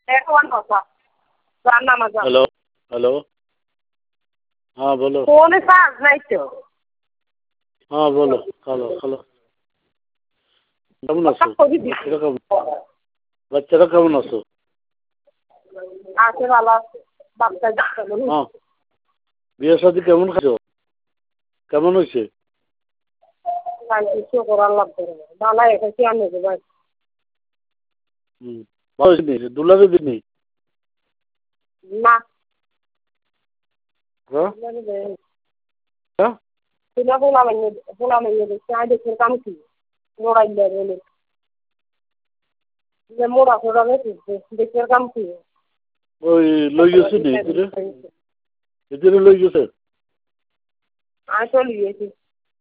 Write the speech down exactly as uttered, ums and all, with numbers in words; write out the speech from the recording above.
এখন কথা রান্না মাজা হ্যালো হ্যালো হ্যাঁ বলো ফোনে চার্জ নাই তো হ্যাঁ বলো হ্যালো হ্যালো কেমন আছো বাচ্চারা কেমন বাচ্চারা কেমন আছো আছে ভালো আছে বাচ্চা হ্যাঁ বিয়ে শাদী কেমন খাচ্ছ কেমন হয়েছে শুকর আল্লাহ ভালো এসেছি আমি ভাই হুম ভালো হয়েছে নি দুলারে দিনি না হ্যাঁ হ্যাঁ তুলা বলা মানে বলা মানে দেখছি আই দেখে কাম কি মোড়াই বলে যে মোড়া ফোড়া নেই দেখে কাম কি ওই লই গেছে নি এদের এদের লই গেছে আমি চলে গিয়েছি